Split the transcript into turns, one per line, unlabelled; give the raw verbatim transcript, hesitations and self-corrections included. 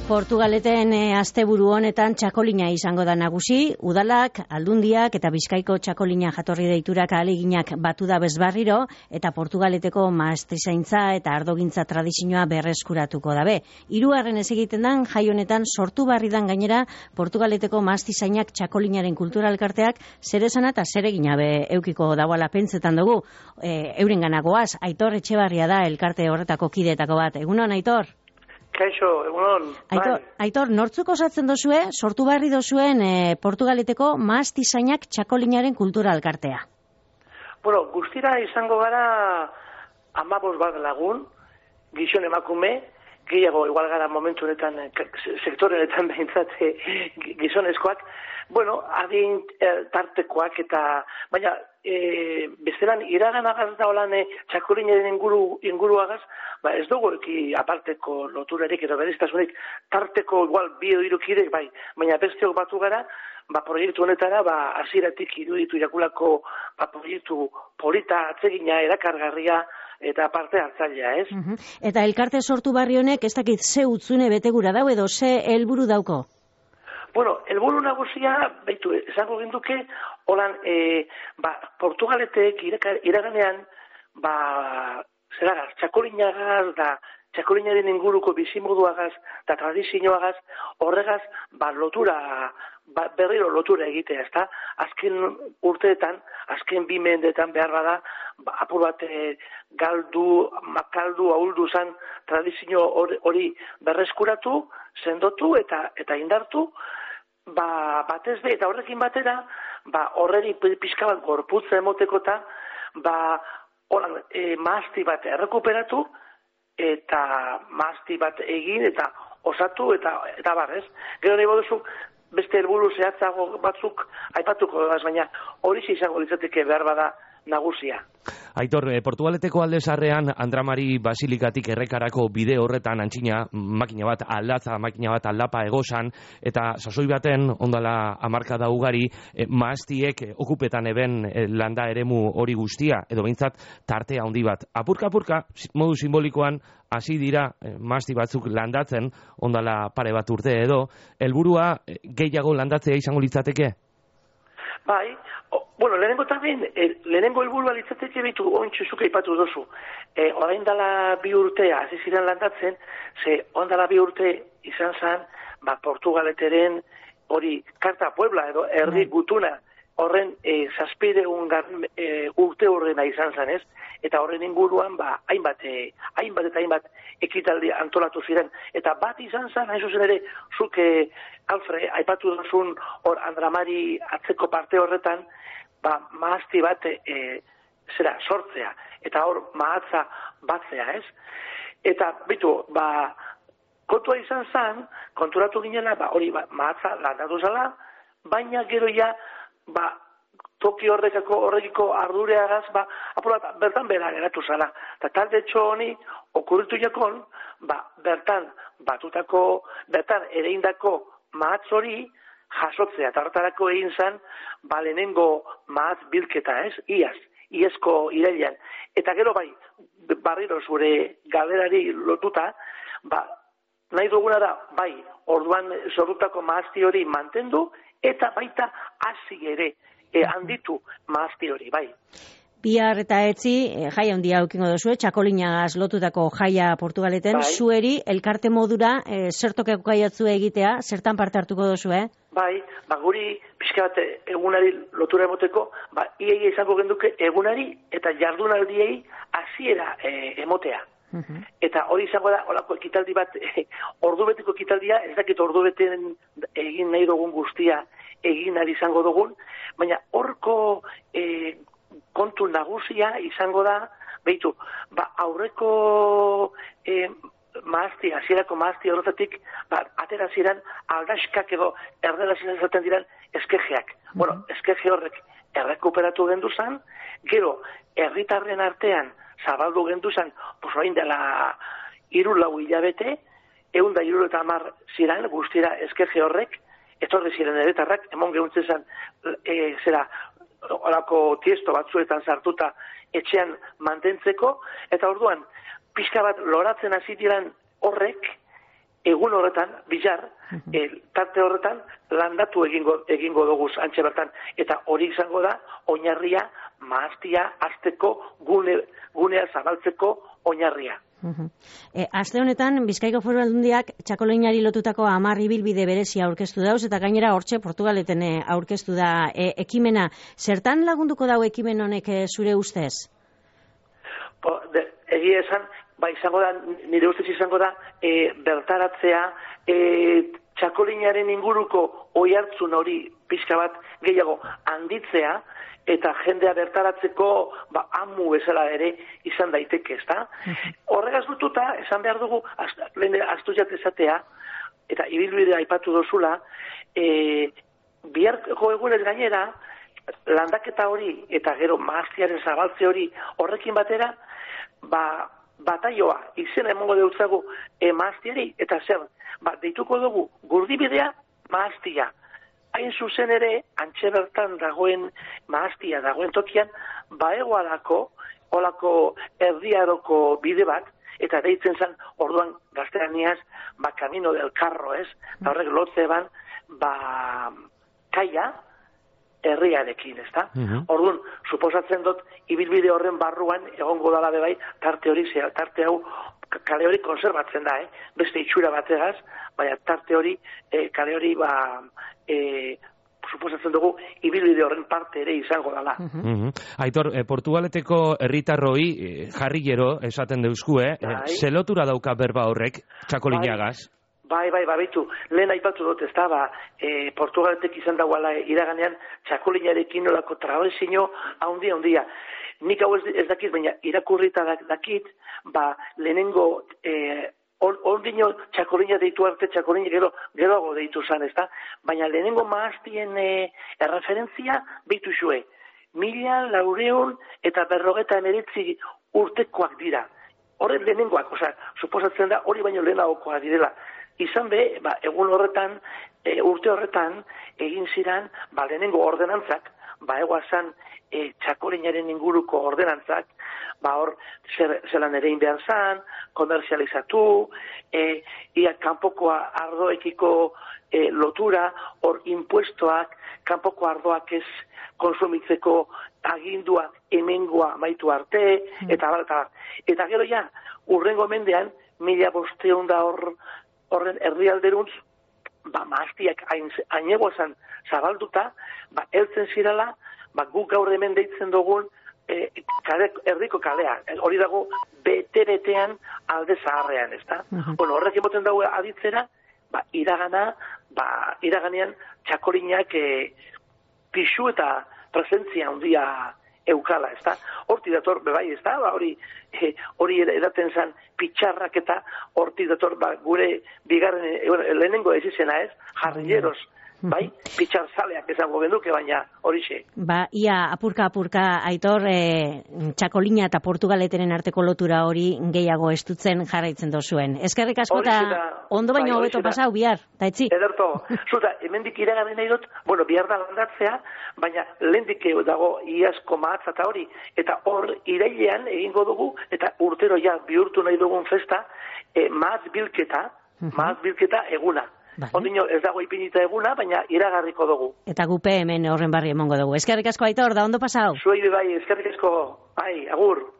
Portugaleten e, asteburu honetan txakolina izango da nagusi, udalak, aldundiak eta Bizkaiko txakolina jatorri deiturak ahaleginak batu da bezbarriro eta Portugaleteko mahastizaintza eta ardogintza tradizioa berreskuratuko dabe. Hirugarren ez egiten dan jai honetan sortu barri dan gainera Portugaleteko mahastizainak txakolinaren kultura elkarteak zer esana eta zer egina be eukiko dagoala pentsetan dugu. E, Eurengana goaz, Aitor Etxebarria da elkarte horretako kideetako bat. Egunon, Aitor?
Kaixo, egunon.
Aitor, Aitor, nortzuk osatzen dozue, sortu barri dozuen e, Portugaleteko mahastizainak txakolinaren kultura elkartea?
Bueno, guztira izango gara amabos bat lagun, gizon emakume, gehiago igual gara momentu honetan, sektore honetan behintzat gizonezkoak, bueno, adin tartekoak eta, baina, e, bestelan iraganagaz da holan e, txakolinaren inguru, inguruagaz, ba ez dugu eki aparteko loturarik edo bereztasunik tarteko igual bi edo hiru kidek bai, baina besteok batu gara, ba proiektu honetara ba hasieratik iruditu irakulako ba proiektu polita atsegina erakargarria eta parte hartzailea, ez?
Uh-huh. Eta elkarte sortu barri honek ez dakit ze utzune betegura dau edo ze helburu dauko?
Bueno, helburu nagusia, baitu, esango ginduke, holan, e, ba, Portugaletek iraganean, ba, zeragaz, txakolinagaz, da, txakolinaren inguruko bizimoduagaz, da tradizioagaz, horregaz, ba, lotura, ba, berriro lotura egitea, ezta? Azken urteetan, azken bi mendeetan behar bada, ba, apur bat e, galdu, makaldu, ahuldu zan tradizio hori berreskuratu, sendotu eta eta indartu, ba, batez be, eta horrekin batera, ba, horreri pixka bat gorputza emoteko eta, ba, horan, e, mahasti bat errekuperatu, eta mahasti bat egin, eta osatu, eta, eta barrez. Gero nahi boduzu, beste helburu zehatzago batzuk aipatuko da, baina hori izango litzateke behar bada nagusia.
Aitor, eh, Portugaleteko alde sarrean Andramari Basilikatik errekarako bide horretan antxina makina bat aldatza, makina bat aldapa egosan, eta sasoi baten ondala hamarkada ugari eh, mahastiek eh, okupetan eben eh, landa eremu hori guztia, edo behintzat tartea handi bat. Apurka-apurka, modu simbolikoan, hasi dira eh, mahasti batzuk landatzen, ondala pare bat urte edo, helburua eh, gehiago landatzea izango litzateke?
Bai, o, bueno, lehenengo tamen, e, lehenengo helburua litzateke bitu ontsuzuka ipatu dozu. E, orain dala bi urtea, hasi ziren landatzen, ze ondala bi urte izan zen, ba, Portugaleteren hori Karta Puebla edo erdi gutuna, horren e, zazpideun e, urte horrena izan zen, ez? Eta horren inguruan, ba, hainbat, e, hainbat eta hainbat ekitaldi antolatu ziren. Eta bat izan zen, hain zuzen ere, zuk, e, Alfred, aipatu duzun hor Andramari atzeko parte horretan, ba, mahasti bat, e, zera, sortzea. Eta hor, mahatza batzea, ez? Eta, bitu, ba, kontua izan zen, konturatu ginela, ba, hori, ba, mahatza landatu zala, baina gero ja, ba, toki horrekako horrekiko ardureagaz, ba, apurat, bertan bera geratu zala. Eta talde txo honi, okurritu jakon, ba, bertan batutako, bertan ereindako mahatz hori jasotzea. Eta horretarako egin zen, ba, lehenengo mahatz bilketa, ez? Iaz, iazko irailean. Eta gero bai, barriro zure galerari lotuta, ba, nahi duguna da, bai, orduan sortutako mahazti hori mantendu, eta baita hasi ere, e, handitu mahazti hori, bai.
Bihar eta etzi, jai handia aukingo duzue, txakolinagaz lotutako jaia Portugaleten, bai. Zueri, elkarte modura, e, zertokeko gaiatzue egitea, zertan parte hartuko duzue?
Bai, ba, guri pixka bat egunari lotura emoteko, ba, iei izango genduke egunari eta jardunaldiei hasiera e, emotea. Uh-huh. Eta hori izango da, holako ekitaldi bat, e, ordubeteko ekitaldia, ez dakit ordubeten egin nahi dugun guztia egin nahi izango dugun, baina horko e, kontu nagusia izango da, behitu, ba, aurreko e, mahazti, hasierako mahazti horretatik, ba, atera ziren aldaskak edo erdelazien ezaten diren eskejeak. Uh-huh. Bueno, eskeje horrek errekuperatu gendu zan, gero, herritarren artean zabaldu gendu zan, pues orain dela hiru lau hilabete, ehun da hirurogeita hamar ziren guztira eskeje horrek, etorri ziren herritarrak, emon gehuntzen zan, e, zera, horako tiesto batzuetan sartuta etxean mantentzeko, eta orduan, pixka bat loratzen hasi diren horrek, egun horretan, bilar, e, tarte horretan, landatu egingo, egingo dugu antxe bertan. Eta hori izango da, oinarria, maaztia, azteko, gune, gunea zabaltzeko oinarria.
Uh-huh. E, aste honetan, Bizkaiko Foru Aldundiak txakolinari lotutako hamar ibilbide berezia aurkeztu dauz, eta gainera hortxe Portugaleten aurkeztu da e, ekimena. Zertan lagunduko dau ekimen honek e, zure ustez?
Po, de, egia esan, ba, izango da, nire ustez izango da, e, bertaratzea, e, txakolinaren inguruko oihartzun hori pixka bat gehiago handitzea, eta jendea bertaratzeko ba, amu bezala ere izan daiteke, ezta? Horregaz dututa, esan behar dugu, lehen astu jatezatea, eta ibilbidea aipatu dozula, e, biharko egunez gainera, landaketa hori, eta gero maaztiaren zabaltze hori horrekin batera, ba, bataioa, izena emongo deutzagu e, maaztiari, eta zer, ba, deituko dugu, gurdibidea maaztia. Hain zuzen ere, antxe bertan dagoen maaztia, dagoen tokian, baegoalako, olako erdiaroko bide bat, eta deitzen zen, orduan gaztelaniaz, ba, Camino del Carro, ez? Eta horrek lotze ban, ba, kaia, herriarekin, ez da? Uh-huh. Orduan, suposatzen dut, ibilbide horren barruan, egongo dala bebai, tarte hori, zera, tarte hau, kale hori konserbatzen da, eh? Beste itxura bategaz, baina tarte hori, eh, kale hori, ba, eh, suposatzen dugu, ibilbide horren parte ere izango dala.
Uh-huh. Uh-huh. Aitor, eh, Portugaleteko herritarroi eh, jarri gero, esaten deuzkue, eh, bai. Zelotura dauka berba horrek, txakolinagaz?
Bai, bai, bai, baitu, lehen aipatu dut, ez da, ba, e, Portugaletek izan dagoela iraganean, txakolinarekin nolako trabezino haundia, haundia. Nik hau ez, ez dakit, baina irakurrita dakit, ba, lehenengo, e, ondino txakolina deitu arte, txakolina gero, geroago deitu zan, ez da, baina lehenengo maaztien e, erreferentzia behitu zue. Mila, laureun eta berrogeta emeritzi urtekoak dira. Horren lehenengoak, oza, suposatzen da, hori baino lehenagokoak direla. Izan be, ba, egun horretan, e, urte horretan, egin ziran, ba, lehenengo ordenantzak, ba, eguazan, e, txakolinaren inguruko ordenantzak, ba, hor, zer, zelan ere behar zan, komerzializatu, e, ia kanpoko ardoekiko e, lotura, hor, impuestoak, kanpoko ardoak ez konsumitzeko agindua hemengoa maitu arte, eta bar, eta bar. Eta gero ja, urrengo mendean, mila bosteun da hor, horren erdialderuntz, ba, maaztiak ainego esan zabalduta, ba, eltzen zirala, ba, guk gaur hemen deitzen dugun, e, kale, erdiko kalea. Hori dago, bete-betean alde zaharrean, ez da? Uh-huh. Bueno, horrek emoten dago aditzera, ba, iragana, ba, iraganean txakolinak e, pixu eta presentzia handia eukala, ez da? Horti dator, bebai, ez da? Ba, hori, e, hori edaten zan pitxarrak eta horti dator, ba, gure bigarren, e, lehenengo ez izena, ez? Jarrilleros, bai? Pitxarzaleak ezango genuke, baina horixe.
Ba, ia apurka-apurka, Aitor, e, txakolina eta Portugaletenen arteko lotura hori gehiago estutzen jarraitzen dozuen. Eskerrik asko eta ondo baino bai, hobeto pasau, bihar, eta etzi.
Ederto, zuta, hemendik iragarri nahi dut, bueno, bihar da landatzea, baina lehendik dago iazko mahatza eta hori, eta hor irailean egingo dugu, eta urtero ja bihurtu nahi dugun festa, e, mahatz bilketa, uh-huh. mahatz bilketa eguna. Vale. Ondino ez dago ipinita eguna, baina iragarriko dugu.
Eta gupe hemen horren barri emongo dugu. Eskerrik asko, Aitor, da ondo pasau.
Zuei bai, eskerrik asko, bai, agur.